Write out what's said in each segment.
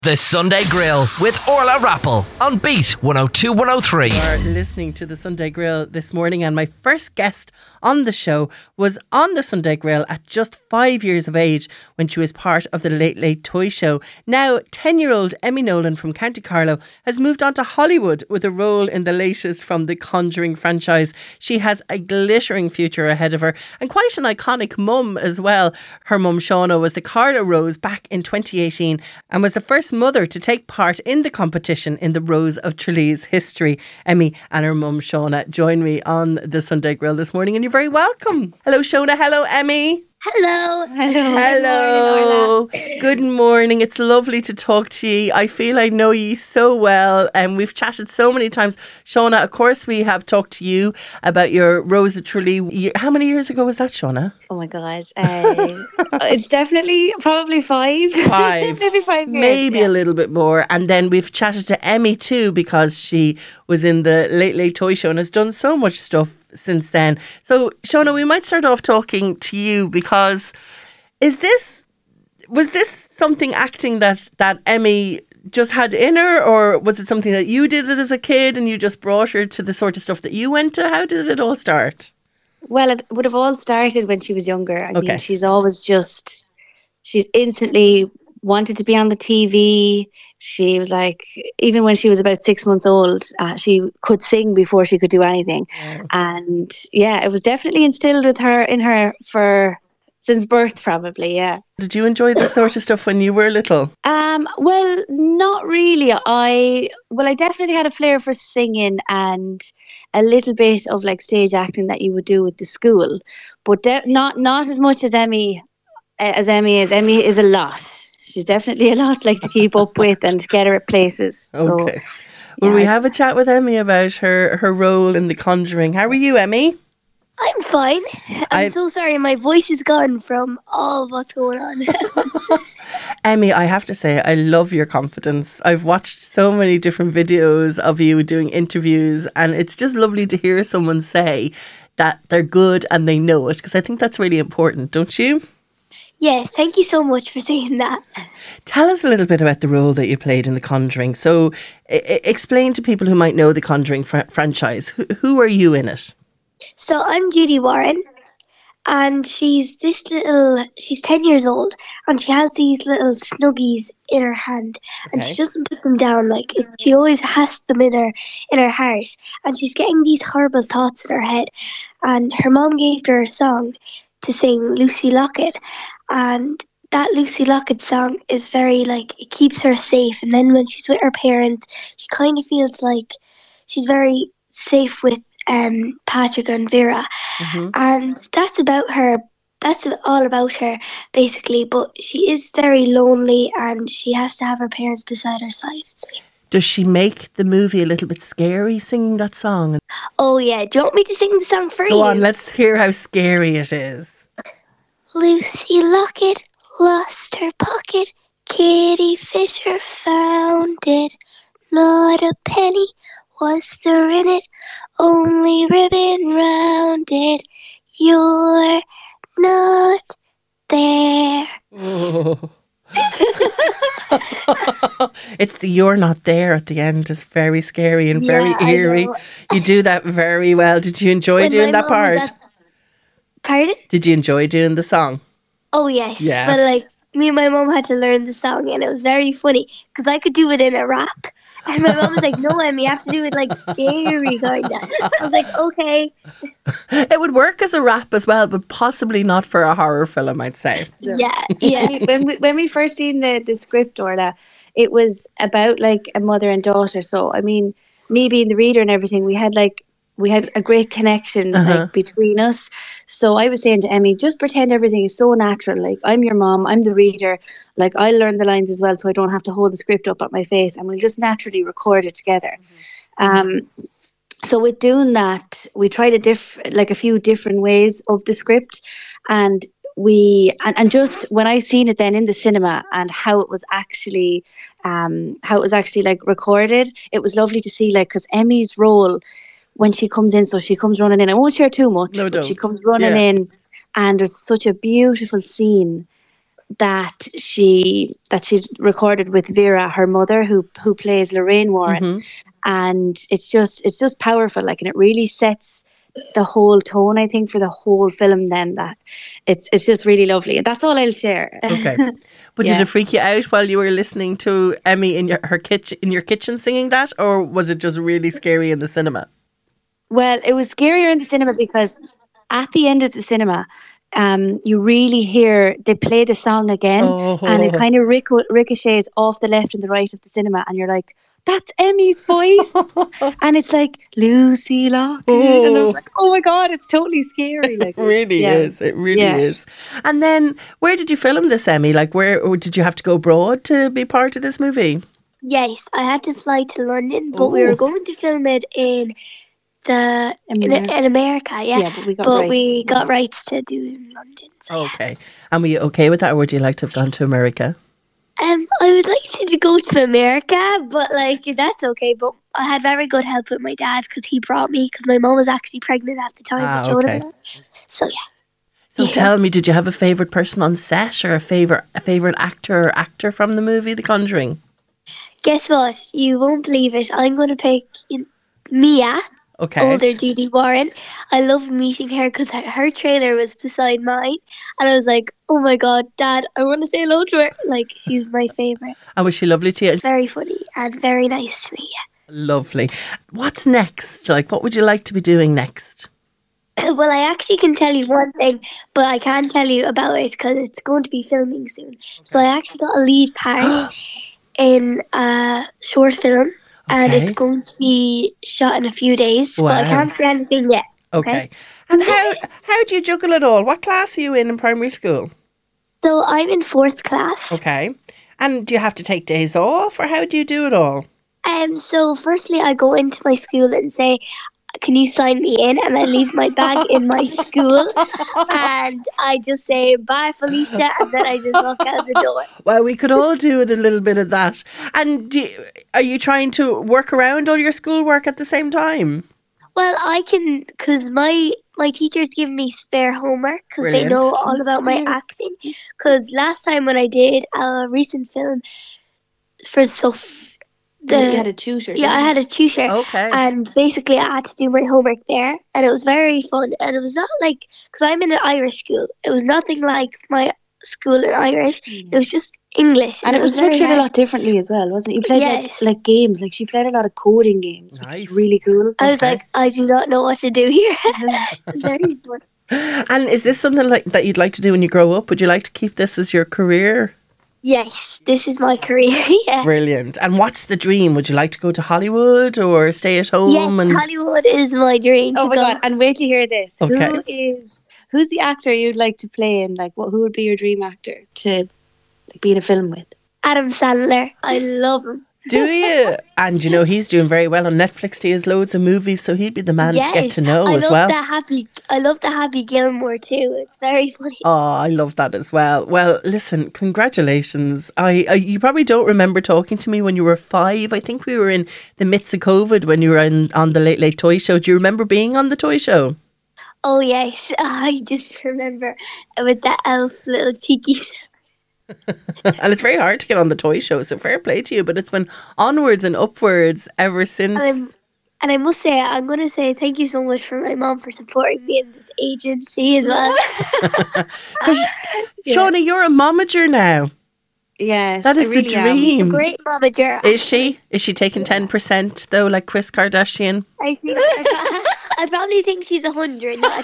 The Sunday Grill with Orla Rappel on Beat 102 103. You are listening to the Sunday Grill this morning, and my first guest on the show was on the Sunday Grill at just 5 years of age when she was part of the Late Late Toy Show. Now, 10-year-old Emmy Nolan from County Carlow has moved on to Hollywood with a role in the latest from the Conjuring franchise. She has a glittering future ahead of her and quite an iconic mum as well. Her mum Shauna was the Carlow Rose back in 2018 and was the first mother to take part in the competition in the Rose of Tralee's history. Emmy and her mum Shauna join me on the Sunday Grill this morning, and you're very welcome. Hello Shauna, hello Emmy. Hello. Hello. Good morning. It's lovely to talk to you. I feel I know you so well, and we've chatted so many times. Shauna, of course, we have talked to you about your Rose of Tralee. How many years ago was that, Shauna? Oh my God. It's definitely probably 5. 5. Maybe 5 years. Maybe a little bit more. And then we've chatted to Emmy too, because she was in the Late Late Toy Show and has done so much stuff since then. So Shauna, we might start off talking to you, because was this something acting that Emmy just had in her, or was it something that you did it as a kid and you just brought her to the sort of stuff that you went to? How did it all start? Well, it would have all started when she was younger. I Okay. mean, she's instantly wanted to be on the TV. She was like, even when she was about 6 months old, she could sing before she could do anything. Wow. And yeah, it was definitely instilled in her since birth, probably. Yeah. Did you enjoy this sort of stuff when you were little? Well, not really. I definitely had a flair for singing and a little bit of like stage acting that you would do with the school, but not as much as Emmy is. Emmy is a lot. She's definitely a lot like to keep up with and to get her at places. So, Okay. Will we have a chat with Emmy about her role in The Conjuring? How are you, Emmy? I'm fine. I'm so sorry. My voice is gone from all of what's going on. Emmy, I have to say, I love your confidence. I've watched so many different videos of you doing interviews, and it's just lovely to hear someone say that they're good and they know it, because I think that's really important, don't you? Yes, thank you so much for saying that. Tell us a little bit about the role that you played in The Conjuring. So explain to people who might know The Conjuring franchise. Who are you in it? So I'm Judy Warren, and she's 10 years old, and she has these little snuggies in her hand, and she doesn't put them down. She always has them in her heart, and she's getting these horrible thoughts in her head. And her mom gave her a song to sing, Lucy Locket, and that Lucy Locket song is very it keeps her safe. And then when she's with her parents, she kind of feels like she's very safe with Patrick and Vera. Mm-hmm. And that's about her. That's all about her, basically. But she is very lonely, and she has to have her parents beside her side. Does she make the movie a little bit scary singing that song? Oh yeah, do you want me to sing the song for you? Go on, let's hear how scary it is. Lucy Locket lost her pocket. Kitty Fisher found it. Not a penny was there in it, only ribbon round it. You're not there. Oh. It's the "you're not there" at the end is very scary and very eerie. You do that very well. Did you enjoy doing that part? Pardon? Did you enjoy doing the song? Oh yes. Yeah. But me and my mum had to learn the song, and it was very funny because I could do it in a rap. And my mum was like, no, Emmy, you have to do it scary kind of. I was like, okay. It would work as a rap as well, but possibly not for a horror film, I'd say. Yeah. When we first seen the script, Orla, it was about a mother and daughter. So I mean, me being the reader and everything, we had a great connection between us. So I was saying to Emmy, just pretend everything is so natural. I'm your mom, I'm the reader. I'll learn the lines as well, so I don't have to hold the script up at my face, and we'll just naturally record it together. So with doing that, we tried a few different ways of the script, and just when I seen it then in the cinema and how it was actually recorded, it was lovely to see because Emmy's role, when she comes in, so she comes running in. I won't share too much. No, but don't. she comes running in, and there's such a beautiful scene she's recorded with Vera, her mother, who plays Lorraine Warren, and it's just powerful, like, and it really sets the whole tone, I think, for the whole film. Then that it's just really lovely, and that's all I'll share. Okay, but did it freak you out while you were listening to Emmy in your kitchen singing that, or was it just really scary in the cinema? Well, it was scarier in the cinema because at the end of the cinema, you really hear they play the song again, and it kind of ricochets off the left and the right of the cinema, and you're like, that's Emmy's voice. And it's like, Lucy Lockett. And I was like, oh my God, it's totally scary. Like, it really is. It really is. And then where did you film this, Emmy? Like, where, or did you have to go abroad to be part of this movie? Yes, I had to fly to London, but we were going to film it in America, yeah, but we got rights to do it in London. So, okay. And were you okay with that, or would you like to have gone to America? I would like to go to America, but like that's okay. But I had very good help with my dad because he brought me, because my mom was actually pregnant at the time. Okay. So yeah. So tell me, did you have a favourite person on set, or a favourite actor or actor from the movie The Conjuring? Guess what? You won't believe it. I'm going to pick Mia. Okay. Older Judy Warren. I loved meeting her because her trailer was beside mine, and I was like, oh my God, Dad, I want to say hello to her. Like, she's my favourite. And was she lovely to you? Very funny and very nice to me, yeah. Lovely. What's next? Like, what would you like to be doing next? Well, I actually can tell you one thing, but I can't tell you about it because it's going to be filming soon. Okay. So I actually got a lead part in a short film. And it's going to be shot in a few days, but I can't say anything yet. Okay. And how do you juggle it all? What class are you in primary school? So I'm in 4th class. Okay. And do you have to take days off, or how do you do it all? So firstly, I go into my school and say, can you sign me in? And I leave my bag in my school, and I just say, bye, Felicia, and then I just walk out the door. Well, we could all do with a little bit of that. And are you trying to work around all your schoolwork at the same time? Well, I can, because my teachers give me spare homework because they know all about my acting. Because last time when I did a recent film for you had a tutor. Yeah, I had a tutor. Okay. And basically I had to do my homework there, and it was very fun. And it was not like, because I'm in an Irish school, it was nothing like my school in Irish. It was just English. And it was structured a lot differently as well, wasn't it? You played like games, like she played a lot of coding games, which was really cool. I was like, I do not know what to do here. It was very fun. And is this something like that you'd like to do when you grow up? Would you like to keep this as your career? Yes, this is my career. Yeah. Brilliant. And what's the dream? Would you like to go to Hollywood or stay at home? Yes, Hollywood is my dream. Oh my God! And wait to hear this. Okay. Who's the actor you'd like to play in? Like, who would be your dream actor to be in a film with? Adam Sandler. I love him. Do you? And you know, he's doing very well on Netflix. He has loads of movies, so he'd be the man to get to know as well. I love the Happy Gilmore too. It's very funny. Oh, I love that as well. Well, listen, congratulations. You probably don't remember talking to me when you were 5. I think we were in the midst of COVID when you were on the Late Late Toy Show. Do you remember being on the toy show? Oh yes, I just remember with the elf little cheekies. And it's very hard to get on the toy show, so fair play to you, but it's been onwards and upwards ever since. And I must say, I'm going to say thank you so much for my mom for supporting me in this agency as well. Because Shauna, you're a momager now. Yes, that is the dream. A great momager. Is she? Is she taking 10% though, like Kris Kardashian? I think I probably think she's 100, not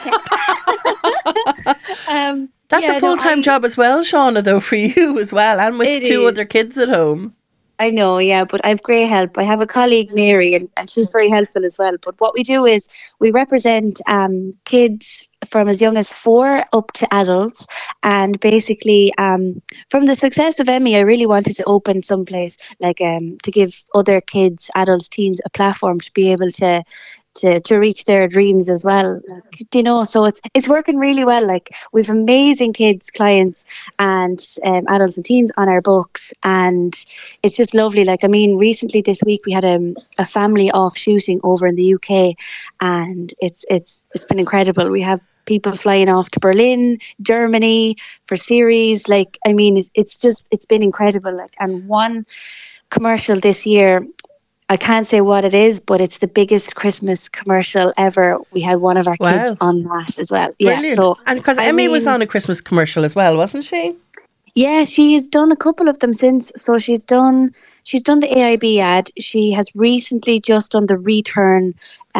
a 10. That's a full-time job as well, Shauna, though, for you as well, and with 2 other kids at home. I know, yeah, but I have great help. I have a colleague, Mary, and she's very helpful as well. But what we do is we represent kids from as young as 4 up to adults. And basically, from the success of Emmy, I really wanted to open someplace like to give other kids, adults, teens a platform to be able to reach their dreams as well, you know. So it's working really well. Like, we've amazing kids, clients, and adults and teens on our books, and it's just lovely. Like, I mean, recently this week we had a family off shooting over in the UK, and it's been incredible. We have people flying off to Berlin, Germany for series. Like, I mean, it's been incredible. Like, and one commercial this year, I can't say what it is, but it's the biggest Christmas commercial ever. We had one of our kids on that as well. Brilliant. Yeah, so and because Emmy was on a Christmas commercial as well, wasn't she? Yeah, she's done a couple of them since. So she's done the AIB ad. She has recently just done the return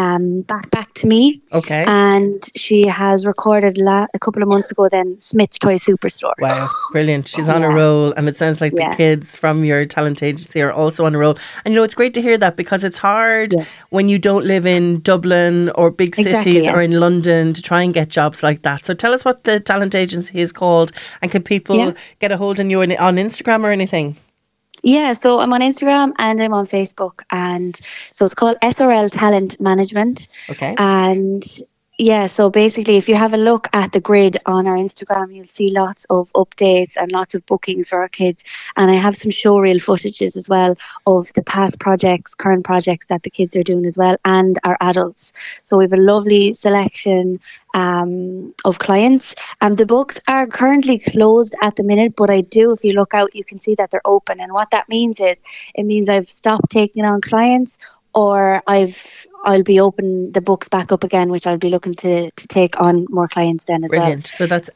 back to me. Okay. And she has recorded a couple of months ago then Smith's Toy Superstore. Wow, brilliant. She's on a roll, and it sounds like the kids from your talent agency are also on a roll. And it's great to hear that, because it's hard when you don't live in Dublin or big cities or in London to try and get jobs like that. So tell us what the talent agency is called, and can people get a hold of you on Instagram or anything? Yeah, so I'm on Instagram and I'm on Facebook, and so it's called SRL Talent Management. Okay. And yeah, so basically if you have a look at the grid on our Instagram, you'll see lots of updates and lots of bookings for our kids. And I have some showreel footages as well of the past projects, current projects that the kids are doing as well, and our adults. So we have a lovely selection of clients, and the books are currently closed at the minute, but if you look out, you can see that they're open. And what that means is, it means I've stopped taking on clients, or I'll be open the books back up again, which I'll be looking to take on more clients then as Brilliant. well. So that's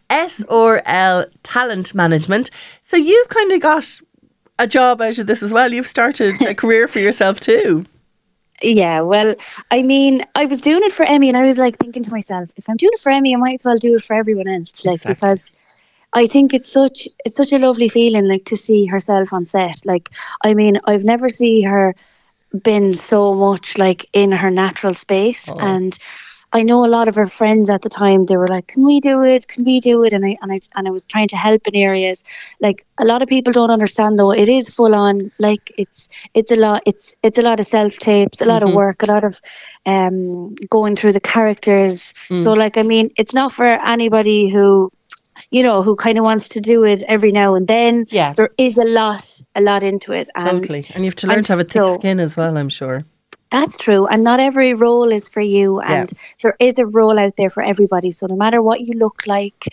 SRL Talent Management. So you've kind of got a job out of this as well. You've started a career for yourself too. Yeah, well, I mean, I was doing it for Emmy, and I was like thinking to myself, if I'm doing it for Emmy, I might as well do it for everyone else. Like, exactly. Because I think it's such a lovely feeling, like, to see herself on set. Like, I mean, I've never seen her been so much like in her natural space. And I know a lot of her friends at the time, they were like, can we do it? And I was trying to help in areas. Like, a lot of people don't understand, though, it is full on. Like, it's a lot of self tapes, a lot of work, a lot of going through the characters. So, like, I mean, it's not for anybody who kind of wants to do it every now and then. Yeah. There is a lot into it. Totally. And you have to learn to have a thick skin as well, I'm sure. That's true. And not every role is for you. And there is a role out there for everybody. So no matter what you look like,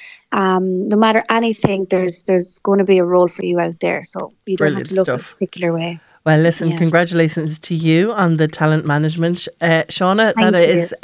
no matter anything, there's going to be a role for you out there. So you don't have to look a particular way. Well, listen, congratulations to you on the talent management, Shauna. Thank that is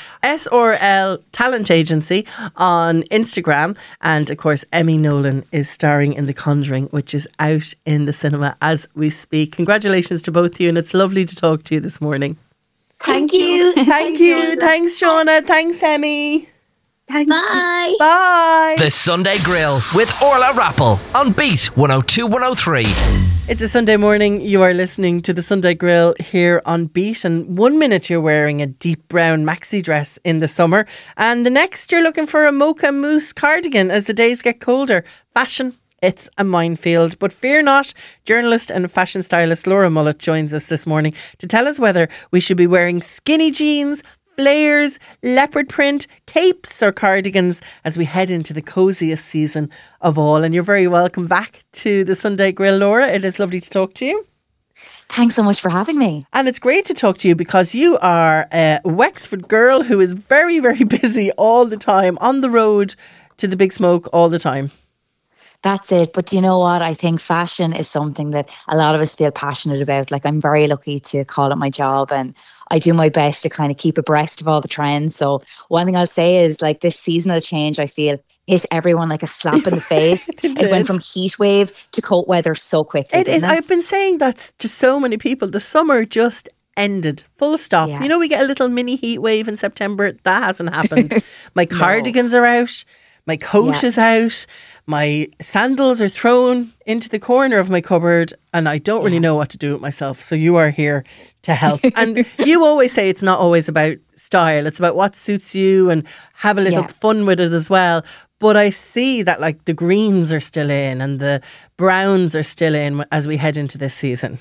SRL Talent Agency on Instagram. And of course, Emmy Nolan is starring in The Conjuring, which is out in the cinema as we speak. Congratulations to both of you, and it's lovely to talk to you this morning. Thank you. Thank you. Thanks, Shauna. Thanks, Emmy. Thanks. Bye. Bye. The Sunday Grill with Orla Rappel on Beat 102 103. It's a Sunday morning. You are listening to the Sunday Grill here on Beat, and 1 minute you're wearing a deep brown maxi dress in the summer, and the next you're looking for a mocha mousse cardigan as the days get colder. Fashion, it's a minefield, but fear not. Journalist and fashion stylist Laura Mullet joins us this morning to tell us whether we should be wearing skinny jeans, flares, leopard print, capes or cardigans as we head into the cosiest season of all. And you're very welcome back to the Sunday Grill, Laura. It is lovely to talk to you. Thanks so much for having me. And it's great to talk to you because you are a Wexford girl who is very, very busy all the time, on the road to the big smoke all the time. That's it. But you know what? I think fashion is something that a lot of us feel passionate about. Like, I'm very lucky to call it my job, and I do my best to kind of keep abreast of all the trends. So one thing I'll say is, like, this seasonal change, I feel, hit everyone like a slap in the face. It went from heat wave to cold weather so quickly. It is. I've been saying that to so many people. The summer just ended, full stop. Yeah. You know, we get a little mini heat wave in September. That hasn't happened. My cardigans are out. My coat is out. My sandals are thrown into the corner of my cupboard, and I don't really know what to do with myself. So you are here to help. And you always say it's not always about style. It's about what suits you, and have a little fun with it as well. But I see that, like, the greens are still in and the browns are still in as we head into this season.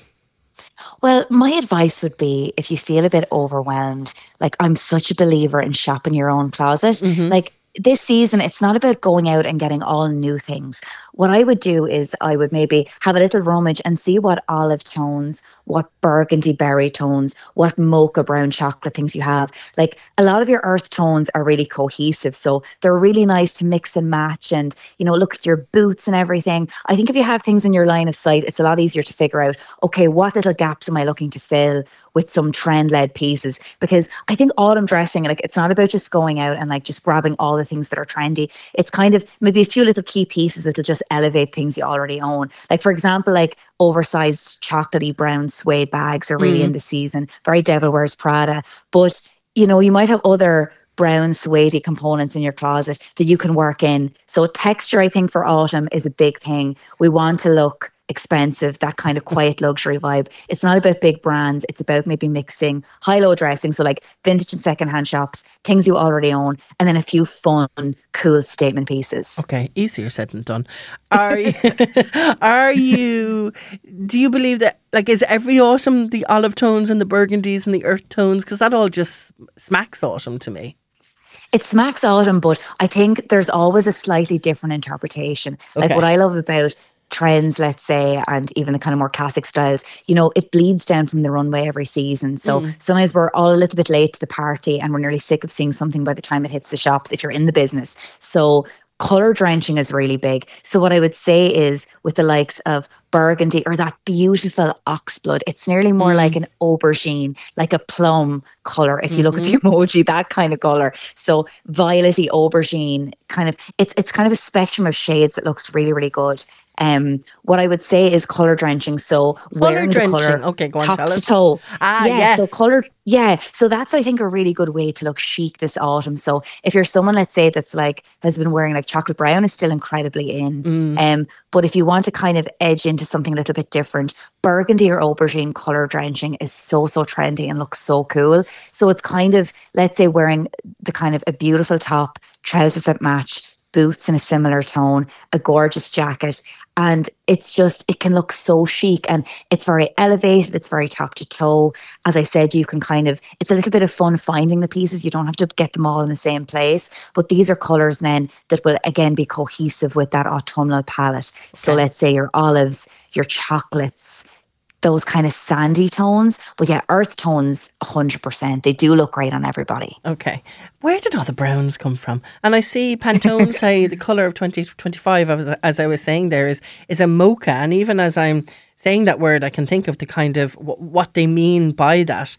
Well, my advice would be, if you feel a bit overwhelmed, like, I'm such a believer in shopping your own closet. Like, this season, it's not about going out and getting all new things. What I would do is I would maybe have a little rummage and see what olive tones, what burgundy berry tones, what mocha brown chocolate things you have. Like a lot of your earth tones are really cohesive. So they're really nice to mix and match and, look at your boots and everything. I think if you have things in your line of sight, it's a lot easier to figure out, okay, what little gaps am I looking to fill with some trend-led pieces? Because I think autumn dressing, like it's not about just going out and like just grabbing all the things that are trendy. It's kind of maybe a few little key pieces that'll just elevate things you already own. Like for example, like oversized chocolatey brown suede bags are really in the season. Very Devil Wears Prada. But, you might have other brown suede components in your closet that you can work in. So texture, I think for autumn is a big thing. We want to look expensive, that kind of quiet luxury vibe. It's not about big brands. It's about maybe mixing high-low dressing. So like vintage and secondhand shops, things you already own, and then a few fun, cool statement pieces. Okay, easier said than done. Do you believe that, like, is every autumn the olive tones and the burgundies and the earth tones? Because that all just smacks autumn to me. It smacks autumn, but I think there's always a slightly different interpretation. Like what I love about trends, let's say, and even the kind of more classic styles, it bleeds down from the runway every season. So sometimes we're all a little bit late to the party and we're nearly sick of seeing something by the time it hits the shops if you're in the business. So colour drenching is really big. So what I would say is with the likes of burgundy or that beautiful oxblood, it's nearly more like an aubergine, like a plum colour. If you look at the emoji, that kind of colour. So violety aubergine, it's kind of a spectrum of shades that looks really, really good. What I would say is colour drenching. So wearing the colour okay, go on, top tell to us. toe. Yes. So colour, so that's, I think, a really good way to look chic this autumn. So if you're someone, let's say, that's like has been wearing like chocolate brown is still incredibly in. But if you want to kind of edge into something a little bit different, burgundy or aubergine colour drenching is so trendy and looks so cool. So it's kind of, let's say, wearing the kind of a beautiful top, trousers that match, boots in a similar tone, a gorgeous jacket, and it can look so chic and it's very elevated, it's very top to toe. As I said, you can it's a little bit of fun finding the pieces. You don't have to get them all in the same place, but these are colours then that will again be cohesive with that autumnal palette. Okay. So let's say your olives, your chocolates, those kind of sandy tones. But yeah, earth tones, 100%. They do look great on everybody. Okay. Where did all the browns come from? And I see Pantone say the colour of 2025, as I was saying there, is a mocha. And even as I'm saying that word, I can think of the kind of what they mean by that.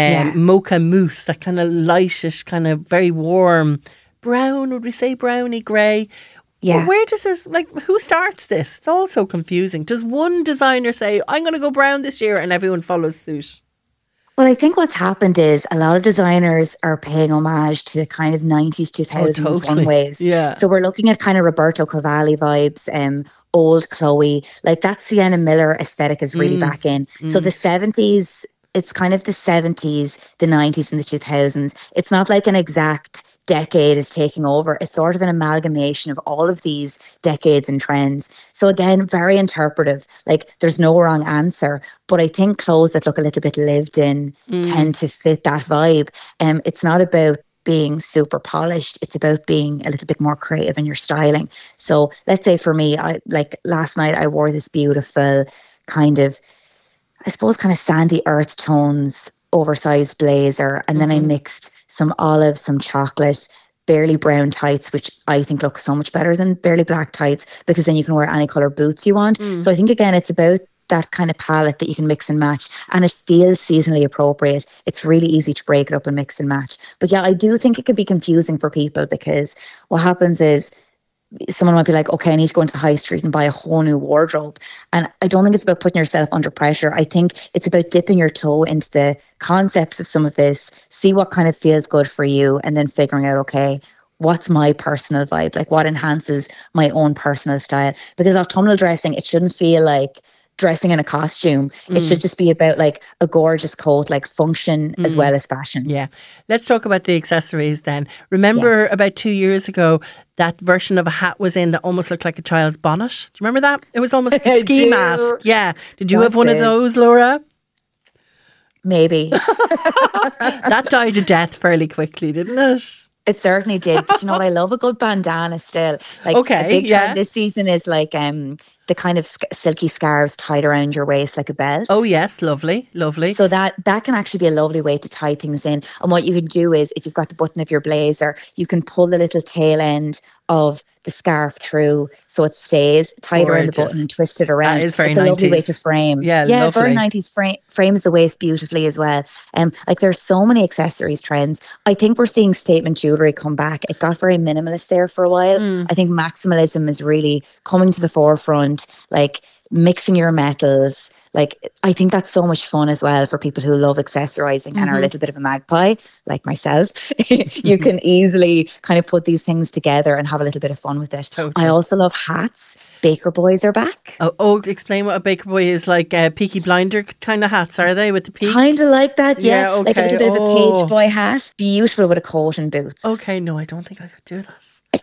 Mocha mousse, that kind of lightish, kind of very warm brown, would we say browny grey? Yeah. Well, where does this, who starts this? It's all so confusing. Does one designer say, I'm going to go brown this year, and everyone follows suit? Well, I think what's happened is a lot of designers are paying homage to the kind of 90s, 2000s runways. Yeah. So we're looking at kind of Roberto Cavalli vibes, old Chloe. Like that Sienna Miller aesthetic is really back in. So the 70s, it's kind of the 70s, the 90s and the 2000s. It's not like an exact decade is taking over. It's sort of an amalgamation of all of these decades and trends. So again, very interpretive. Like there's no wrong answer, but I think clothes that look a little bit lived in tend to fit that vibe. It's not about being super polished. It's about being a little bit more creative in your styling. So let's say for me, last night I wore this beautiful kind of sandy earth tones, oversized blazer, and then I mixed some olive, some chocolate, barely brown tights, which I think look so much better than barely black tights, because then you can wear any colour boots you want. So I think again it's about that kind of palette that you can mix and match, and it feels seasonally appropriate. It's really easy to break it up and mix and match. But yeah, I do think it could be confusing for people, because what happens is someone might be like, okay, I need to go into the high street and buy a whole new wardrobe. And I don't think it's about putting yourself under pressure. I think it's about dipping your toe into the concepts of some of this, see what kind of feels good for you, and then figuring out, okay, what's my personal vibe? Like what enhances my own personal style? Because autumnal dressing, it shouldn't feel like dressing in a costume. It should just be about like a gorgeous coat, like function as well as fashion. Yeah. Let's talk about the accessories then. Remember about 2 years ago, that version of a hat was in that almost looked like a child's bonnet. Do you remember that? It was almost like a ski mask. Yeah. Did you have one of those, Laura? Maybe. That died a death fairly quickly, didn't it? It certainly did. But you know what? I love a good bandana still. Like a big trend this season is like the kind of silky scarves tied around your waist like a belt. Oh yes, lovely, lovely. So that can actually be a lovely way to tie things in. And what you can do is, if you've got the button of your blazer, you can pull the little tail end of the scarf through so it stays tied around the button and twist it around. That is very it's a 90s. Lovely way to frame. Yeah, very 90s. Frames the waist beautifully as well. Like there's so many accessories trends. I think we're seeing statement jewellery come back. It got very minimalist there for a while. I think maximalism is really coming to the forefront, like mixing your metals. Like I think that's so much fun as well for people who love accessorizing and are a little bit of a magpie like myself. You can easily kind of put these things together and have a little bit of fun with it. Totally. I also love hats. Baker boys are back. Oh, explain what a baker boy is. Like Peaky Blinder kind of hats, are they, with the peak? Kind of like that, yeah. Okay. Like a little bit of a page boy hat. Beautiful with a coat and boots. Okay, no, I don't think I could do that.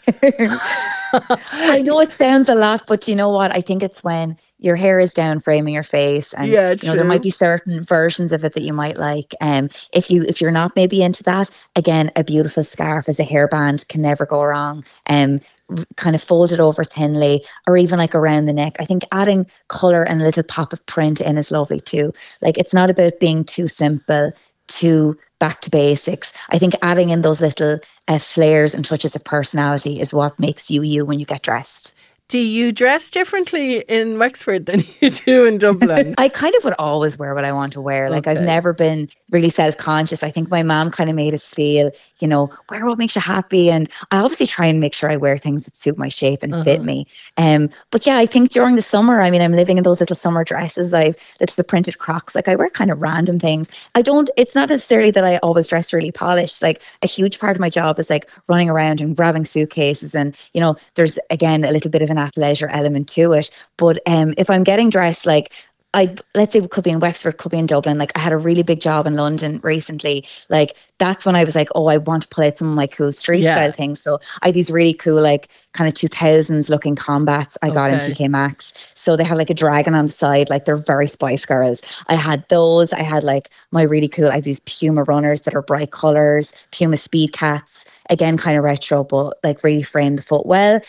I know it sounds a lot, but you know what? I think it's when your hair is down framing your face, and you know there might be certain versions of it that you might like. If you're not maybe into that, again, a beautiful scarf as a hairband can never go wrong. Kind of fold it over thinly, or even like around the neck. I think adding colour and a little pop of print in is lovely too. Like it's not about being too simple, too back to basics. I think adding in those little flares and touches of personality is what makes you when you get dressed. Do you dress differently in Wexford than you do in Dublin? I kind of would always wear what I want to wear. Like I've never been really self-conscious. I think my mom kind of made us feel, you know, wear what makes you happy. And I obviously try and make sure I wear things that suit my shape and fit me. But yeah, I think during the summer, I mean, I'm living in those little summer dresses. I've little printed Crocs. Like I wear kind of random things. It's not necessarily that I always dress really polished. Like a huge part of my job is like running around and grabbing suitcases. And, you know, there's again, a little bit of an athleisure element to it. But if I'm getting dressed, like let's say it could be in Wexford, could be in Dublin. Like I had a really big job in London recently. Like that's when I was like, oh, I want to pull out some of my cool street style things. So I had these really cool, like kind of 2000s looking combats I got in TK Maxx. So they had like a dragon on the side, like they're very Spice Girls. I had those. I had like my really cool, I have these Puma runners that are bright colours, Puma Speed Cats. Again, kind of retro, but like really frame the foot well.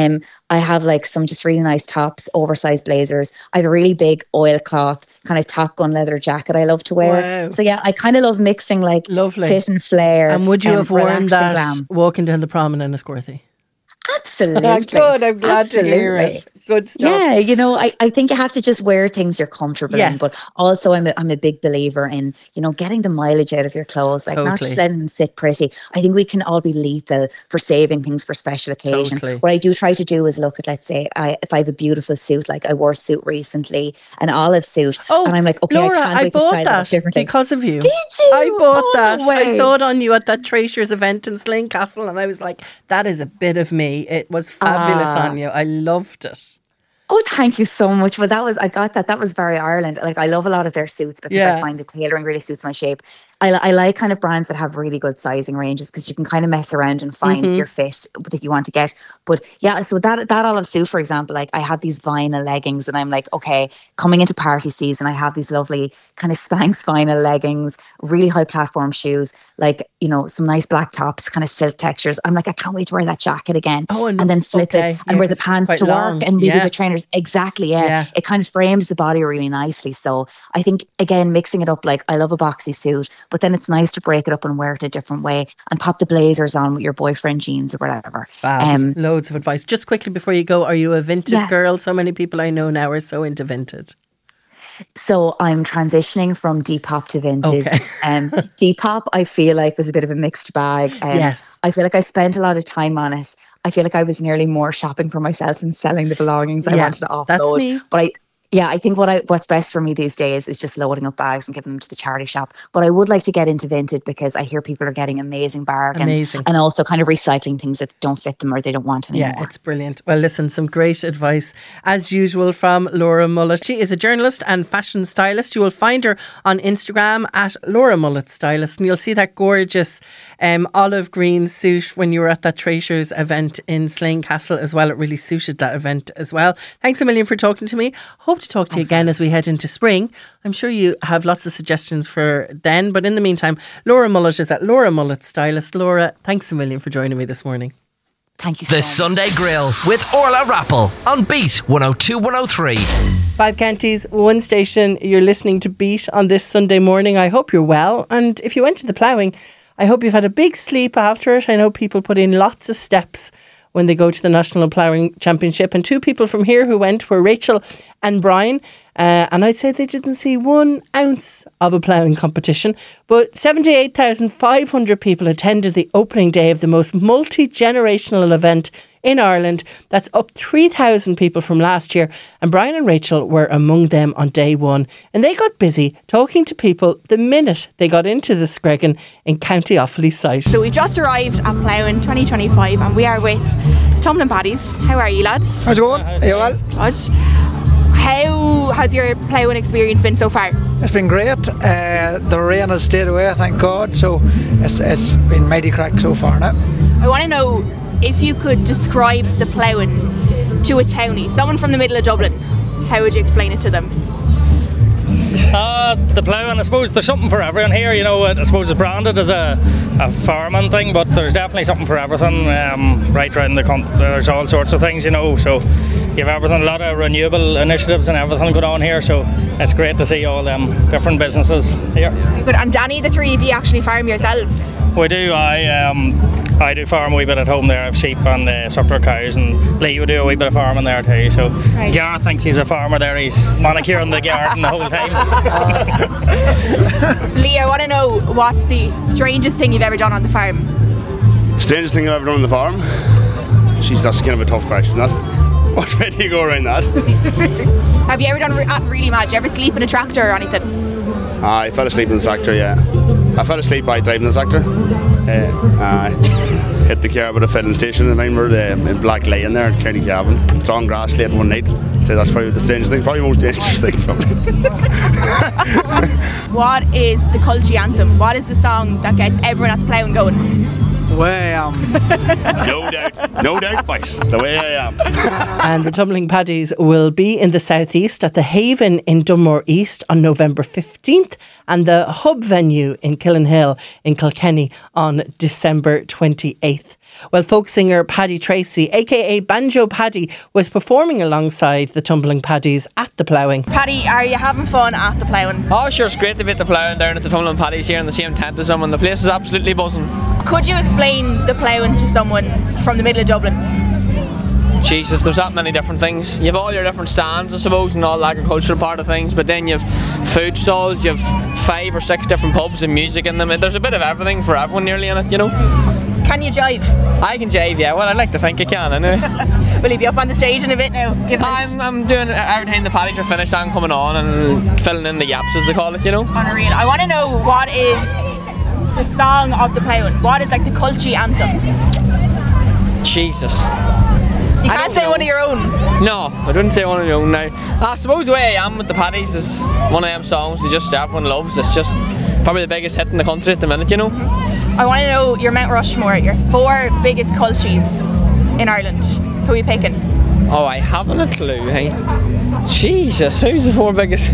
I have like some just really nice tops, oversized blazers. I have a really big oilcloth kind of Top Gun leather jacket I love to wear. Wow. So yeah, I kind of love mixing like fit and flair. And would you have worn that walking down the prom in Enniscorthy? Absolutely. Good, I'm glad to hear it. Good stuff. Yeah, you know, I think you have to just wear things you're comfortable in, but also I'm a big believer in, you know, getting the mileage out of your clothes, like not just letting them sit pretty. I think we can all be lethal for saving things for special occasion. What I do try to do is look at, let's say, if I have a beautiful suit, like I wore a suit recently, an olive suit, and I'm like, okay, Laura, I can't wait to style that differently. Because of you. Did you? I bought that. No way. I saw it on you at that Tracers event in Slane Castle, and I was like, that is a bit of me. It was fabulous on you. I loved it. Oh, thank you so much. Well, I got that. That was very Ireland. Like, I love a lot of their suits because I find the tailoring really suits my shape. I like kind of brands that have really good sizing ranges because you can kind of mess around and find your fit that you want to get. But yeah, so that olive suit, for example, like I have these vinyl leggings and I'm like, okay, coming into party season, I have these lovely kind of Spanx vinyl leggings, really high platform shoes, like, you know, some nice black tops, kind of silk textures. I'm like, I can't wait to wear that jacket again. And then flip it and wear the pants to work and maybe the trainers. Exactly, It kind of frames the body really nicely. So I think, again, mixing it up, like I love a boxy suit, but then it's nice to break it up and wear it a different way and pop the blazers on with your boyfriend jeans or whatever. Loads of advice. Just quickly before you go, are you a vintage girl? So many people I know now are so into vintage. So I'm transitioning from Depop to vintage. Depop, I feel like, was a bit of a mixed bag. Yes. I feel like I spent a lot of time on it. I feel like I was nearly more shopping for myself than selling the belongings I wanted to offload. That's me. But I think what's best for me these days is just loading up bags and giving them to the charity shop. But I would like to get into vintage because I hear people are getting amazing bargains and also kind of recycling things that don't fit them or they don't want anymore. Yeah, it's brilliant. Well, listen, some great advice as usual from Laura Mullet. She is a journalist and fashion stylist. You will find her on Instagram at Laura Mullet Stylist, and you'll see that gorgeous olive green suit when you were at that Tracers event in Slane Castle as well. It really suited that event as well. Thanks a million for talking to me. Hope to talk to you again as we head into spring. I'm sure you have lots of suggestions for then, but in the meantime, Laura Mullet is at Laura Mullet Stylist. Laura, thanks a million for joining me this morning. Thank you so much. The Sunday Grill with Orla Rappel on Beat 102 103. 5 counties, 1 station. You're listening to Beat on this Sunday morning. I hope you're well. And if you went to the ploughing, I hope you've had a big sleep after it. I know people put in lots of steps when they go to the National Ploughing Championship. And 2 people from here who went were Rachel and Brian. And I'd say they didn't see 1 ounce of a ploughing competition. But 78,500 people attended the opening day of the most multi-generational event in Ireland. That's up 3,000 people from last year. And Brian and Rachel were among them on day 1. And they got busy talking to people the minute they got into the Screggan in County Offaly site. So we've just arrived at Ploughing 2025 and we are with the Tumbling Paddies. How are you, lads? How's it going? Are you well? Good. How has your ploughing experience been so far? It's been great. The rain has stayed away, thank God. So it's been mighty crack so far now. I want to know if you could describe the ploughing to a townie, someone from the middle of Dublin. How would you explain it to them? The ploughing, I suppose there's something for everyone here. You know, I suppose it's branded as a farming thing, but there's definitely something for everything. Right around the country, there's all sorts of things, you know. So you have everything, a lot of renewable initiatives and everything going on here. So it's great to see all them different businesses here. Good. And Danny, the 3 of you actually farm yourselves? We do. I do farm a wee bit at home there. I have sheep and suck their cows, and Lee would do a wee bit of farming there too. So right. Gareth thinks he's a farmer there. He's manicuring the garden the whole time. Lee, I want to know what's the strangest thing you've ever done on the farm? Strangest thing I've ever done on the farm? Jeez, that's kind of a tough question, that. What way do you go around that? Have you ever done really mad? Did you ever sleep in a tractor or anything? I fell asleep in the tractor, yeah. I fell asleep by driving the tractor. I hit the car with a filling station in Mainward in Black Lane there in County Cavan. Strong grass late one night. So that's probably the strangest thing, probably the most dangerous thing probably. What is the Culture Anthem? What is the song that gets everyone at the ploughing going? Well, No doubt, boys, the way I am. And the Tumbling Paddies will be in the southeast at the Haven in Dunmore East on November 15th and the Hub venue in Killenhill in Kilkenny on December 28th. Well, folk singer Paddy Tracy, aka Banjo Paddy, was performing alongside the Tumbling Paddies at the ploughing. Paddy, are you having fun at the ploughing? Oh, sure, it's great to be at the ploughing down at the Tumbling Paddies here in the same tent as them, and the place is absolutely buzzing. Could you explain the ploughing to someone from the middle of Dublin? Jesus, there's that many different things. You have all your different stands, I suppose, and all the agricultural part of things, but then you have food stalls, you have 5 or 6 different pubs and music in them. There's a bit of everything for everyone nearly in it, you know. Can you jive? I can jive, yeah. Well, I'd like to think I can, anyway. Will you be up on the stage in a bit now? I'm doing every time the paddies are finished, I'm coming on and filling in the yaps, as they call it, you know. Unreal. I want to know, what is the song of the ploughing? What is like the Culture Anthem? Jesus. You can't say one of your own. No, I wouldn't say one of my own now. I suppose the way I am with the paddies is one of them songs that just everyone loves. It's just probably the biggest hit in the country at the minute, you know. I want to know your Mount Rushmore, your 4 biggest cultures in Ireland. Who are you picking? Oh, I haven't a clue, hey. Jesus, who's the 4 biggest?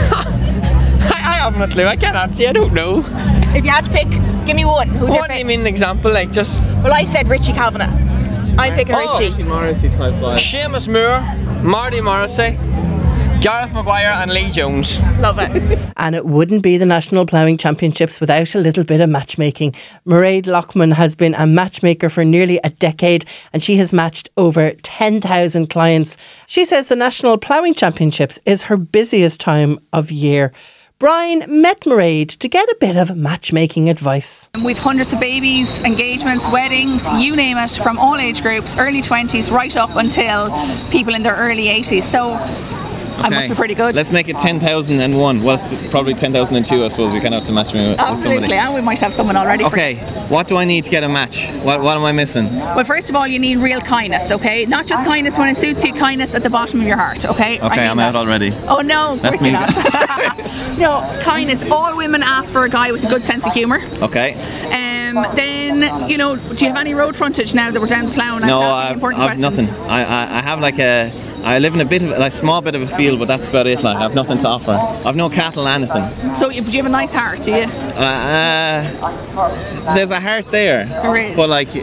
I haven't a clue, I can't answer, I don't know. If you had to pick, give me one. Who's your What do you mean an example, like just... Well, I said Richie Kavanagh. I'm picking Richie. Seamus Moore, Marty Morrissey, Gareth Maguire and Lee Jones. Love it. And it wouldn't be the National Ploughing Championships without a little bit of matchmaking. Mairead Lockman has been a matchmaker for nearly a decade and she has matched over 10,000 clients. She says the National Ploughing Championships is her busiest time of year. Brian met Mairead to get a bit of matchmaking advice. We've hundreds of babies, engagements, weddings, you name it, from all age groups, early 20s right up until people in their early 80s. So I must be pretty good. Let's make it 10,001. Well, it's probably 10,002, I suppose. You kind of have to match me with Absolutely, somebody. and we might have someone already. Okay, what do I need to get a match? What am I missing? Well, first of all, you need real kindness, okay? Not just kindness when it suits you, kindness at the bottom of your heart, okay? Okay, I'm out already. Oh no, of That's course you're me. not. No, kindness. All women ask for a guy with a good sense of humour. Okay. Then, you know, do you have any road frontage now that we're down the plough? No, I've nothing. I have like a I live in a small bit of a field, but that's about it. Like, I've nothing to offer. I've no cattle, anything. So, do you have a nice heart? Do you? There's a heart there. There is. But like,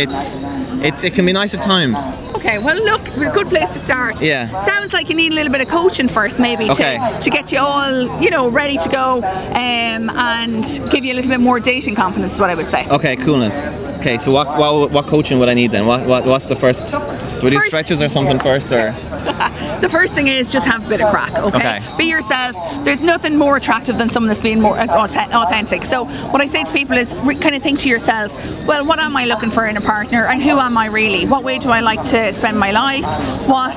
it can be nice at times. Okay, well look, we're a good place to start. Yeah. Sounds like you need a little bit of coaching first, maybe, to get you all, ready to go, and give you a little bit more dating confidence, is what I would say. Okay, coolness. Okay, so what coaching would I need then? What's the first? Do we do stretches or something first, or? The first thing is just have a bit of crack, okay? Be yourself. There's nothing more attractive than someone that's being more authentic. So what I say to people is kind of think to yourself, well, what am I looking for in a partner, and who am I really? What way do I like to spend my life? What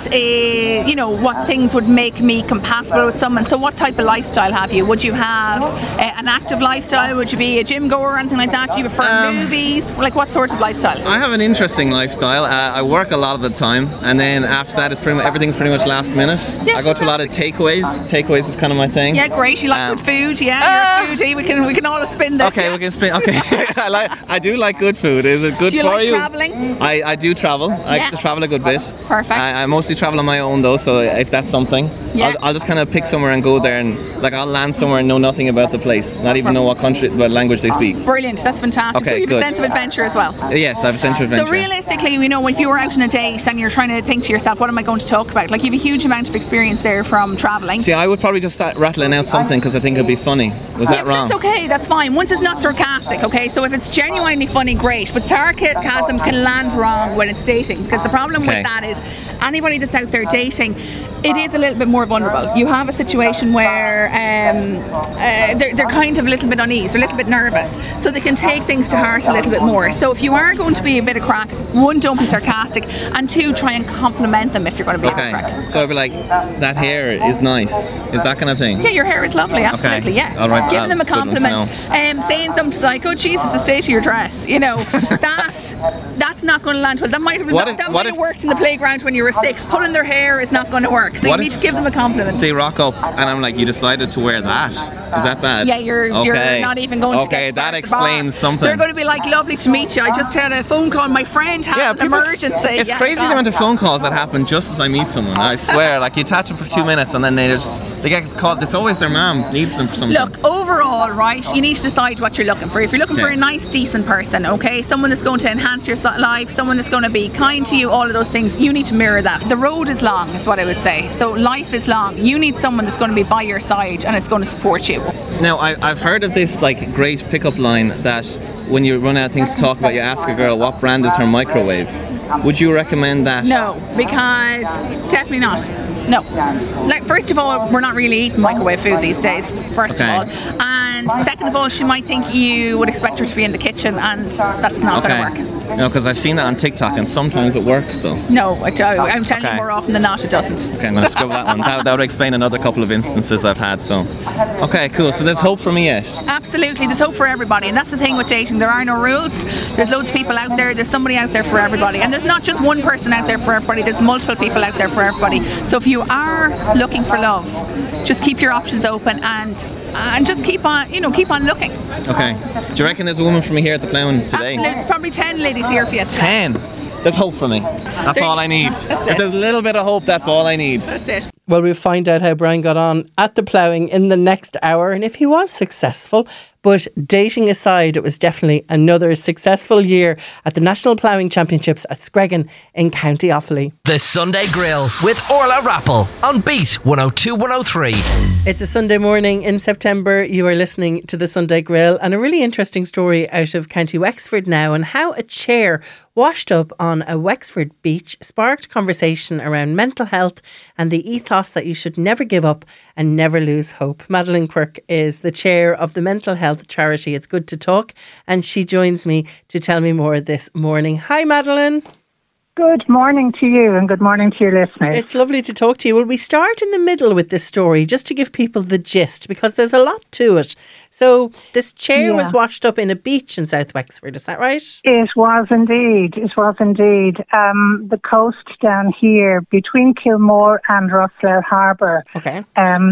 things would make me compatible with someone? So what type of lifestyle have you? Would you have an active lifestyle? Would you be a gym goer or anything like that? Do you prefer movies? Like, what sort of lifestyle? I have an interesting lifestyle. I work a lot of the time, and then after that, everything's pretty much last minute. I go to a lot of takeaways. Takeaways is kind of my thing. Yeah, great. You like good food. Yeah, you're a foodie. We can all spin this. Okay, we can spin. Okay, I do like good food. Is it good for you? Do you like traveling? I do travel. I like to travel a good bit. Perfect. I mostly travel on my own though, so if that's something, I'll just kind of pick somewhere and go there, and like I'll land somewhere and know nothing about the place, not even know what language they speak. Brilliant. That's fantastic. Okay, so you have a sense of adventure as well. Yes, I have a sense of adventure. So realistically, if you were out on a date and you're trying to think to yourself, what am I going to talk about? Like, you have a huge amount of experience there from travelling. See, I would probably just start rattling out something because I think it'd be funny. Was that wrong? That's okay, that's fine. Once it's not sarcastic, okay? So if it's genuinely funny, great. But sarcasm can land wrong when it's dating, because the problem with that is anybody that's out there dating, it is a little bit more vulnerable. You have a situation where they're kind of a little bit uneasy, a little bit nervous, so they can take things to heart a little bit more. So if you are going to be a bit of crack, one, don't be sarcastic, and two, try and compliment them if you're going to be a bit of crack. So I'd be like, that hair is nice. Is that kind of thing? Yeah, your hair is lovely, absolutely, yeah. All right, giving them a compliment, saying something like, oh Jesus, the state of your dress, that's not going to land well. That might have worked in the playground when you were 6. Pulling their hair is not going to work, so you need to give them a compliment. They rock up and I'm like, you decided to wear that? Is that bad? Yeah, you're not even going to get Okay, that explains something. They're going to be like, lovely to meet you. I just had a phone call. My friend had an emergency. It's crazy the amount of phone calls that happen just as I meet someone. I swear, like, you touch them for 2 minutes and then they get called. It's always their mom needs them for something. Look, overall, right, you need to decide what you're looking for. If you're looking for a nice, decent person, okay, someone that's going to enhance your life, someone that's going to be kind to you, all of those things, you need to mirror that. The road is long, is what I would say. So life is long. You need someone that's going to be by your side and it's going to support you. Now, I've heard of this like great pickup line that when you run out of things to talk about, you ask a girl what brand is her microwave. Would you recommend that? No, because definitely not. No. Like, first of all, we're not really eating microwave food these days, first of all. And second of all, she might think you would expect her to be in the kitchen, and that's not going to work. No, because I've seen that on TikTok and sometimes it works though. No, I'm telling you, more often than not it doesn't. Okay, I'm going to scrub that one. That would explain another couple of instances I've had. So, okay, cool. So there's hope for me yet? Absolutely, there's hope for everybody, and that's the thing with dating. There are no rules. There's loads of people out there. There's somebody out there for everybody, and there's not just one person out there for everybody. There's multiple people out there for everybody. So if you are looking for love, just keep your options open and just keep on looking. Okay. Do you reckon there's a woman for me here at the Ploughing today? Absolutely. There's probably 10 ladies here for you. 10? There's hope for me. That's all I need. If there's a little bit of hope, that's all I need. That's it. Well, we'll find out how Brian got on at the ploughing in the next hour and if he was successful. But dating aside, it was definitely another successful year at the National Ploughing Championships at Screggan in County Offaly. The Sunday Grill with Orla Rappel on Beat 102-103. It's a Sunday morning in September. You are listening to the Sunday Grill, and a really interesting story out of County Wexford now, and how a chair washed up on a Wexford beach sparked conversation around mental health and the ethos that you should never give up and never lose hope. Madeleine Quirk is the chair of the mental health charity It's Good to Talk, and she joins me to tell me more this morning. Hi, Madeleine. Good morning to you and good morning to your listeners. It's lovely to talk to you. Well, we start in the middle with this story just to give people the gist, because there's a lot to it. So this chair was washed up in a beach in South Wexford, is that right? It was indeed. It was indeed. The coast down here between Kilmore and Russell Harbour. Okay.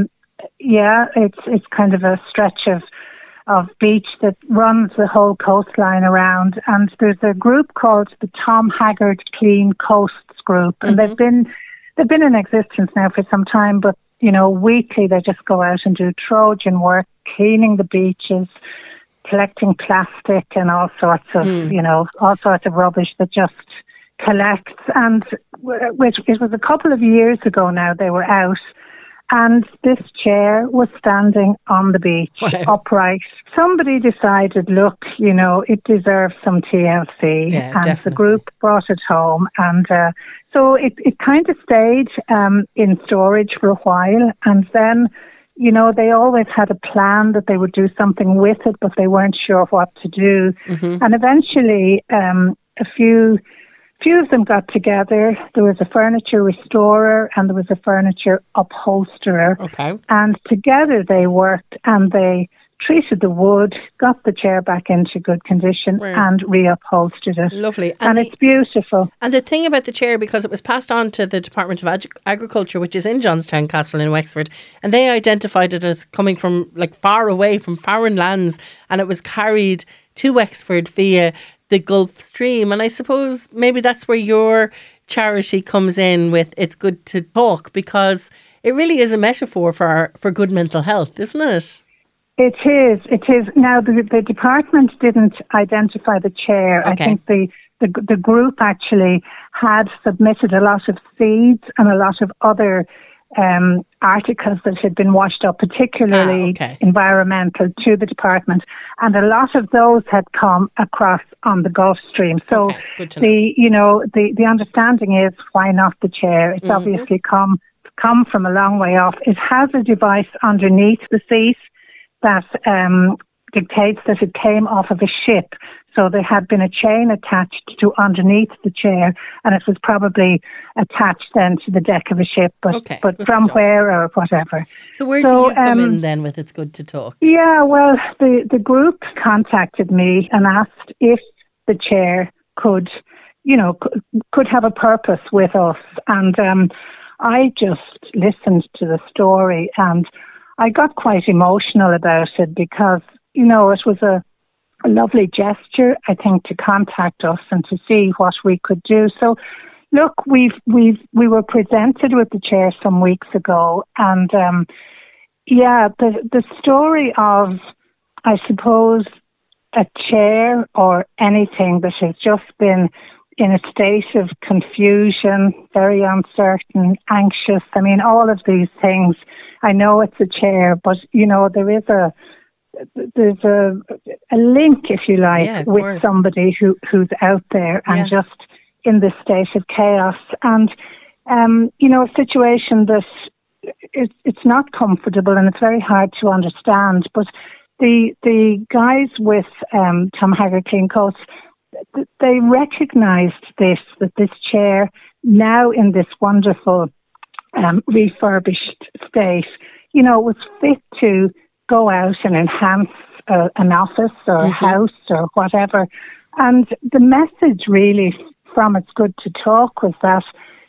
It's kind of a stretch of beach that runs the whole coastline around, and there's a group called the Tom Haggard Clean Coasts Group, and they've they've been in existence now for some time, but, weekly they just go out and do Trojan work, cleaning the beaches, collecting plastic and all sorts of, all sorts of rubbish that just collects. And it was a couple of years ago now they were out, and this chair was standing on the beach, upright. Somebody decided, look, it deserves some TLC, and definitely. The group brought it home, and so it kind of stayed in storage for a while, and then, they always had a plan that they would do something with it, but they weren't sure what to do. Mm-hmm. And eventually, a few of them got together. There was a furniture restorer and there was a furniture upholsterer. Okay. And together they worked and they treated the wood, got the chair back into good condition and reupholstered it. Lovely. And it's beautiful. And the thing about the chair, because it was passed on to the Department of Agriculture, which is in Johnstown Castle in Wexford, and they identified it as coming from far away, from foreign lands, and it was carried to Wexford via the Gulf Stream. And I suppose maybe that's where your charity comes in with It's Good to Talk, because it really is a metaphor for good mental health, isn't it? It is. Now, the department didn't identify the chair. Okay. I think the group actually had submitted a lot of seeds and a lot of other articles that had been washed up, particularly environmental, to the department, and a lot of those had come across on the Gulf Stream. So the understanding is, why not the chair? It's obviously come from a long way off. It has a device underneath the seat that dictates that it came off of a ship. So there had been a chain attached to underneath the chair, and it was probably attached then to the deck of a ship, but from stuff. Where or whatever. So where do you come in then with It's Good to Talk? Yeah, well, the group contacted me and asked if the chair could have a purpose with us. And I just listened to the story and I got quite emotional about it, because, it was a lovely gesture, I think, to contact us and to see what we could do. So, look, we were presented with the chair some weeks ago, and the story of, I suppose, a chair or anything that has just been in a state of confusion, very uncertain, anxious. I mean, all of these things. I know it's a chair, but there's a link, if you like, with somebody who's out there and just in this state of chaos, and a situation that it's not comfortable and it's very hard to understand. But the guys with Tom Haggard Clean Coats, they recognised that this chair, now in this wonderful refurbished state, was fit to go out and enhance an office or a house or whatever. And the message really from It's Good to Talk was that,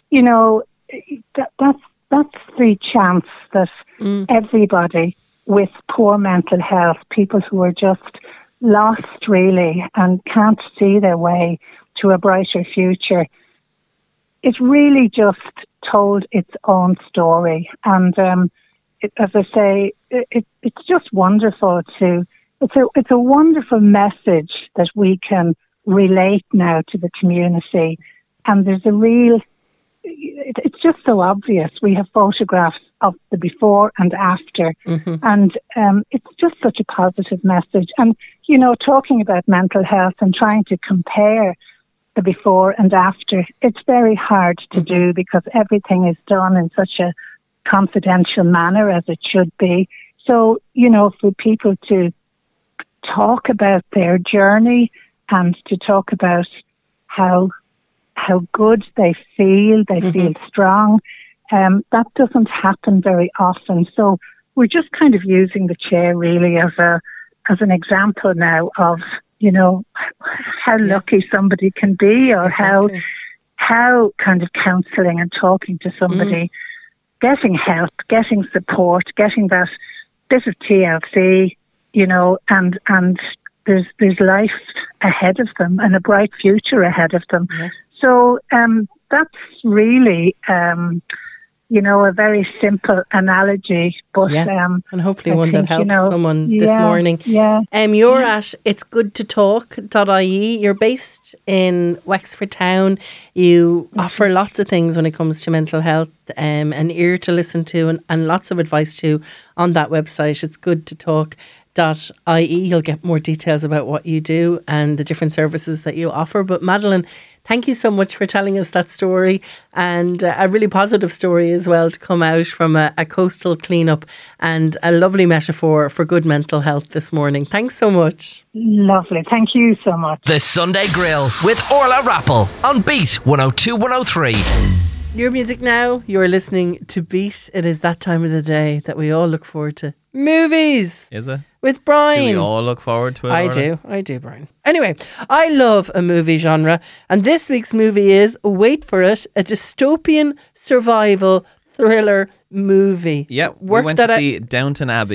that's the chance that everybody with poor mental health, people who are just lost really and can't see their way to a brighter future, it really just told its own story. And as I say, it's just wonderful it's a wonderful message that we can relate now to the community. And there's it's just so obvious. We have photographs of the before and after. Mm-hmm. And it's just such a positive message. And, talking about mental health and trying to compare the before and after, it's very hard to do, because everything is done in such a confidential manner, as it should be. So, for people to talk about their journey and to talk about how good they feel strong, that doesn't happen very often. So we're just kind of using the chair really as an example now of, how lucky somebody can be, or how kind of counselling and talking to somebody, getting help, getting support, getting that bit of TLC, and there's life ahead of them and a bright future ahead of them. Yeah. So that's really, a very simple analogy, but and hopefully I one think, that helps someone this morning. Yeah. You're at itsgoodtotalk.ie. You're based in Wexford Town. You offer lots of things when it comes to mental health, an ear to listen to and lots of advice to on that website. It's goodtotalk.ie. You'll get more details about what you do and the different services that you offer. But Madeleine, thank you so much for telling us that story, and a really positive story as well to come out from a coastal cleanup, and a lovely metaphor for good mental health this morning. Thanks so much. Lovely. Thank you so much. The Sunday Grill with Orla Rappel on Beat 102 103. Your music now. You're listening to Beat. It is that time of the day that we all look forward to. Movies. Is it? With Brian. Do we all look forward to it? I do, Brian. Anyway, I love a movie genre, and this week's movie is, wait for it, a dystopian survival thriller movie. Yeah, we went to see Downton Abbey.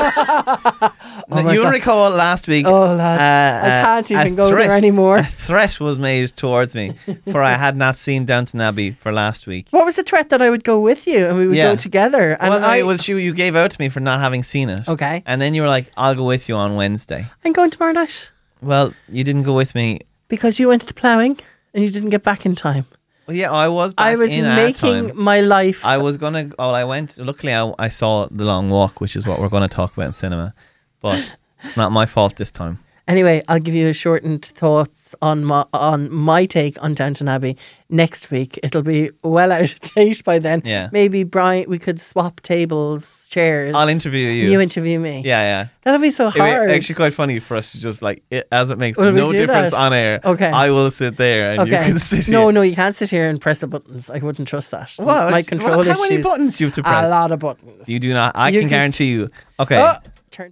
You'll recall last week. Oh, lads, I can't even go there anymore. A threat was made towards me, for I had not seen Downton Abbey for last week. What was the threat? That I would go with you and we would go together? And well, no, it was you gave out to me for not having seen it. Okay. And then you were like, I'll go with you on Wednesday. I'm going tomorrow night. Well, you didn't go with me. Because you went to the ploughing and you didn't get back in time. Well, yeah, I was back I was in making my life. I was going to... I went... Luckily, I saw The Long Walk, which is what we're going to talk about in cinema. But it's not my fault this time. Anyway, I'll give you a shortened thoughts on my take on Downton Abbey next week. It'll be well out of date by then. Yeah. Maybe, Brian, we could swap tables, chairs. I'll interview you. You interview me. Yeah. That'll be so hard. It's actually quite funny for us to just as it makes Will no we do difference that? on air. Okay. I will sit there and you can sit here. No, you can't sit here and press the buttons. I wouldn't trust that. Well, My control issues. how many buttons you have to press? A lot of buttons. You do not. I can guarantee you. Okay. Oh,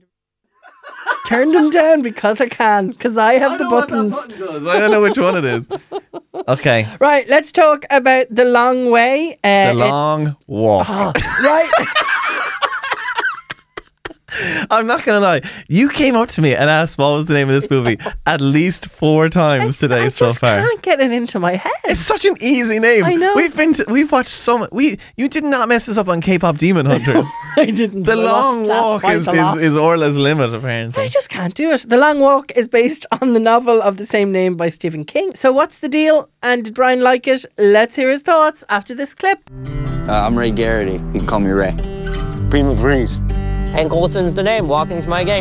turn them down because I can. Because I have the buttons. I don't know which one it is. Okay. Right, let's talk about The Long Way. The Long Walk. Right. I'm not going to lie. You came up to me and asked what was the name of this movie at least 4 times today so far. I can't get it into my head. It's such an easy name. I know. We've watched so much. You did not mess this up on K-pop Demon Hunters. I didn't. The Long Walk is Orla's limit, apparently. I just can't do it. The Long Walk is based on the novel of the same name by Stephen King. So what's the deal? And did Brian like it? Let's hear his thoughts after this clip. I'm Ray Garrity. You can call me Ray. Prima Breeze. And Colson's the name. Walking's my game.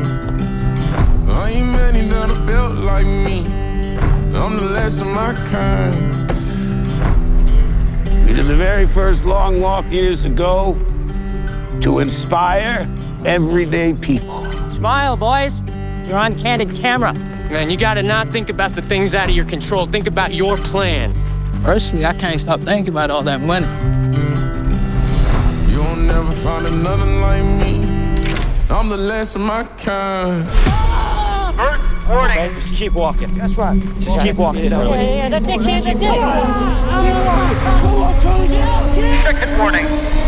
I ain't many that are built like me. I'm the last of my kind. We did the very first long walk years ago to inspire everyday people. Smile, boys. You're on candid camera. Man, you gotta not think about the things out of your control. Think about your plan. Personally, I can't stop thinking about all that money. You'll never find another like me. I'm the last of my kind. Bert, warning. Okay, just keep walking. That's right. Just keep walking. Yeah, that's it, kid. That's it. Second warning.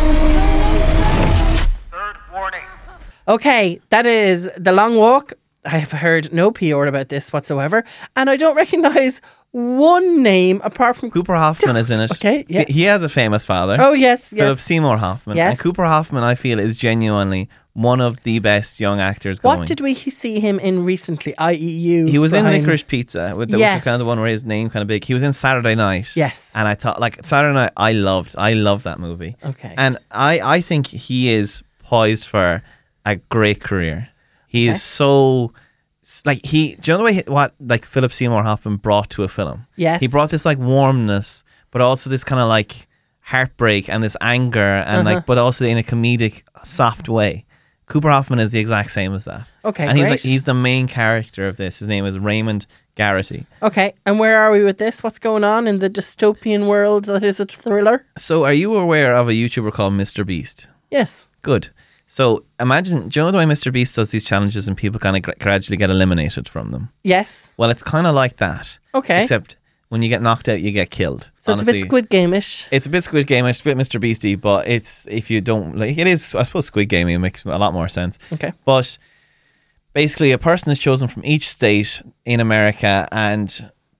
Third warning. Okay, that is The Long Walk. I have heard no PR about this whatsoever, and I don't recognise one name apart from Cooper Hoffman is in it. Okay, yeah. He has a famous father. Oh, yes. Philip Seymour Hoffman. Yes. And Cooper Hoffman, I feel, is genuinely one of the best young actors going. What did we see him in recently, i.e. you? He was Brian? in Licorice Pizza, with the kind of the one where his name kind of big. He was in Saturday Night. Yes. And I thought, Saturday Night, I loved that movie. Okay. And I think he is poised for a great career. He is so... do you know the way what Philip Seymour Hoffman brought to a film? Yes. He brought this warmness, but also this kind of heartbreak and this anger and but also in a comedic, soft way. Cooper Hoffman is the exact same as that. Okay, and great. he's the main character of this. His name is Raymond Garrity. Okay, and where are we with this? What's going on in the dystopian world that is a thriller? So, are you aware of a YouTuber called Mr. Beast? Yes. Good. So imagine, do you know the way Mr. Beast does these challenges and people kind of gradually get eliminated from them? Yes. Well, it's kind of like that. Okay. Except when you get knocked out, you get killed. So honestly. it's a bit Squid Game-ish. It's a bit Squid Game-ish, a bit Mr. Beasty, but it's, if you don't, it is, I suppose Squid Game makes a lot more sense. Okay. But basically a person is chosen from each state in America and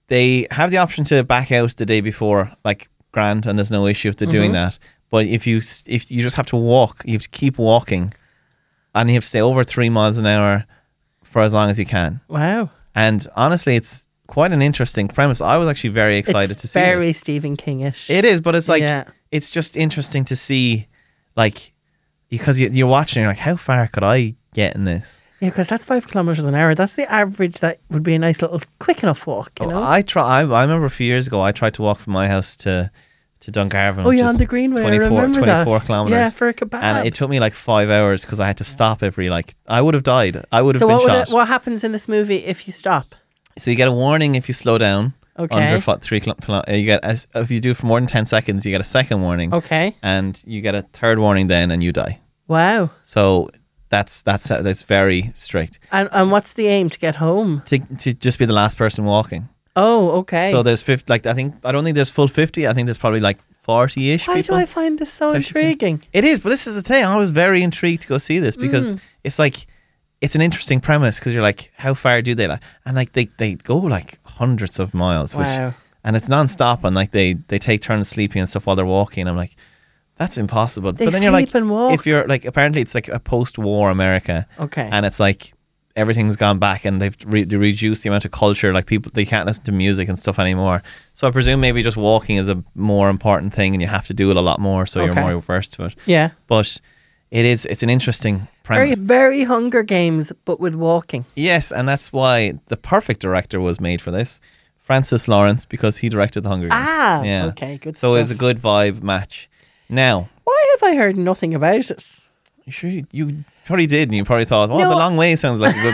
they have the option to back out the day before, like grand, and there's no issue if they're doing that. But if you just have to walk, you have to keep walking, and you have to stay over 3 miles an hour for as long as you can. Wow. And honestly, it's quite an interesting premise. I was actually very excited to see very this. Stephen King-ish. It is, but it's like, it's just interesting to see, like, because you're watching, you're like, how far could I get in this? Yeah, because that's 5 kilometers an hour. That's the average. That would be a nice little quick enough walk, you know? I remember a few years ago, I tried to walk from my house to Dungarvan. Oh, yeah, on the Greenway. 24 that. kilometers. Yeah, for a kebab. And it took me like 5 hours because I had to stop every, like, I would have died. I would have been shot. What happens in this movie if you stop? So you get a warning if you slow down. Okay. Under 3 kilometers. If you do it for more than 10 seconds, you get a second warning. Okay. And you get a third warning then, and you die. Wow. So that's very strict. And what's the aim? To get home? To just be the last person walking. Oh, okay. So there's 50. Like, I don't think there's full 50. I think there's probably like 40-ish. Why people. do I find this so intriguing? It is, but this is the thing. I was very intrigued to go see this because it's like, it's an interesting premise because you're like, how far do they like? And like they go like hundreds of miles. Wow. And it's non-stop, and like they take turns sleeping and stuff while they're walking. I'm like, that's impossible. They but then you're like, sleep and walk? if you're like, apparently it's like a post-war America. Okay. And it's like everything's gone back, and they've reduced the amount of culture. Like, people, they can't listen to music and stuff anymore. So I presume maybe just walking is a more important thing, and you have to do it a lot more, so you're more versed to it. Yeah. But it's an interesting premise. Very, very Hunger Games, but with walking. Yes, and that's why the perfect director was made for this, Francis Lawrence, because he directed The Hunger Games. Ah, okay, good so stuff. it's a good vibe match. Now, why have I heard nothing about it? Sure, you probably did, and you probably thought, The Long Way sounds like a good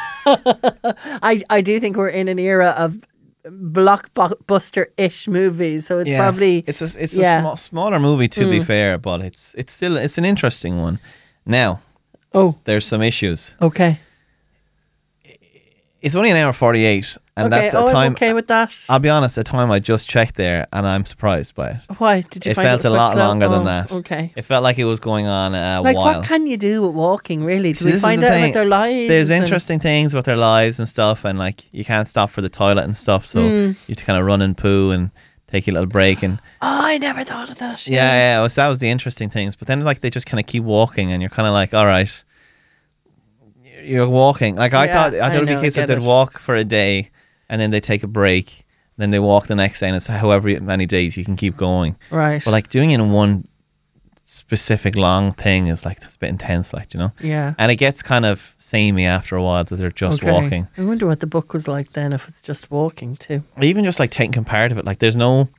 movie. I do think we're in an era of blockbuster-ish movies, so it's probably it's a smaller movie, to be fair, but it's still an interesting one. Now, there's some issues. Okay. It's only an hour 48, and that's a time. I'm okay with that. I'll be honest, a time I just checked there, and I'm surprised by it. Why did you? It find felt a lot longer than that. Okay. It felt like it was going on a like, while. what can you do with walking? Really? Do See, we find out about their lives? There's interesting things about their lives and stuff, and like, you can't stop for the toilet and stuff, so you have to kind of run and poo and take a little break. And I never thought of that. Yeah. So that was the interesting things. But then, like, they just kind of keep walking, and you're kind of like, all right, you're walking. Like, I thought it would be a case that they'd walk for a day, and then they take a break, then they walk the next day, and it's however many days you can keep going. Right. But like, doing it in one specific long thing is like, that's a bit intense, like, you know. Yeah. And it gets kind of samey after a while that they're just walking. I wonder what the book was like then, if it's just walking too. Even just like taking part of it, like, there's no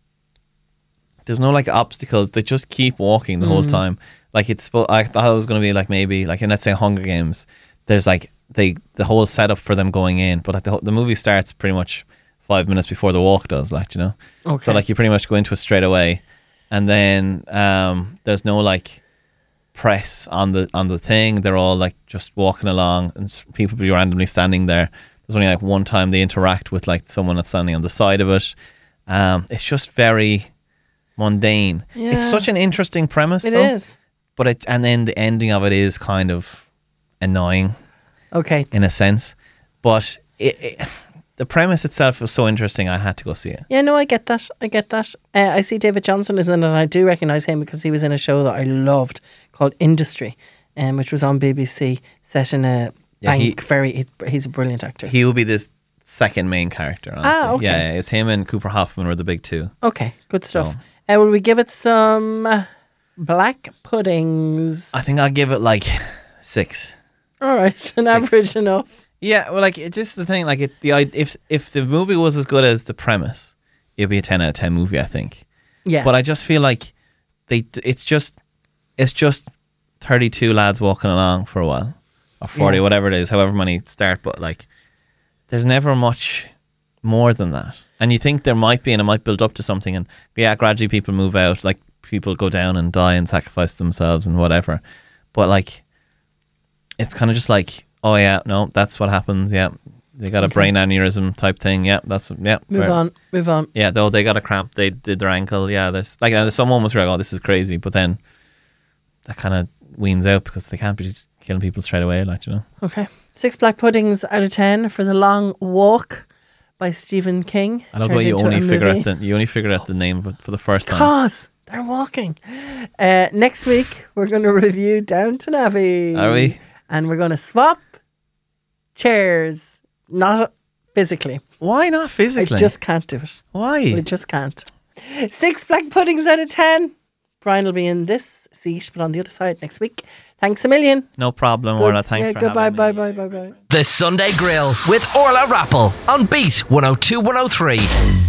like obstacles. They just keep walking the whole time. Like, I thought it was going to be like, maybe like in, let's say, Hunger Games, there's like the whole setup for them going in, but like the movie starts pretty much 5 minutes before the walk does, like, you know. Okay. So like, you pretty much go into it straight away, and then there's no like press on the thing. They're all like just walking along, and people be randomly standing there. There's only like one time they interact with like someone that's standing on the side of it. It's just very mundane. Yeah. It's such an interesting premise. It though, is. but and then the ending of it is kind of annoying. Okay. In a sense, but the premise itself was so interesting, I had to go see it. Yeah, no, I get that. I see David Johnson is in it, and I do recognise him because he was in a show that I loved called Industry, which was on BBC, set in a bank. He's a brilliant actor. He will be the second main character, honestly. Okay. Yeah, it's him and Cooper Hoffman were the big two. Okay, good stuff. Will we give it some black puddings? I think I'll give it like 6. All right, average enough. Yeah, well, like, it's just the thing. Like, if the movie was as good as the premise, it'd be a 10 out of 10 movie, I think. Yes. But I just feel like it's just 32 lads walking along for a while, or 40, whatever it is, however many start. But like, there's never much more than that. And you think there might be, and it might build up to something. And gradually people move out. Like, people go down and die and sacrifice themselves and whatever. But like, it's kind of just like, oh yeah, no, that's what happens. Yeah, they got a brain aneurysm type thing. Yeah, move on. Yeah, though they got a cramp, they did their ankle. Yeah, there's some moments where I go, oh, this is crazy, but then that kind of weans out because they can't be just killing people straight away, like, you know. Okay, 6 black puddings out of 10 for The Long Walk by Stephen King. I love the way you only figure out the name of it for the first time. Because they're walking. Next week, we're going to review Downton Abbey. Are we? And we're going to swap chairs. Not physically. Why not physically? I just can't do it. Why? I just can't. 6 black puddings out of 10. Brian will be in this seat, but on the other side next week. Thanks a million. No problem, Orla. Thanks for goodbye, having me. Bye. The Sunday Grill with Orla Rappel on Beat 102 103.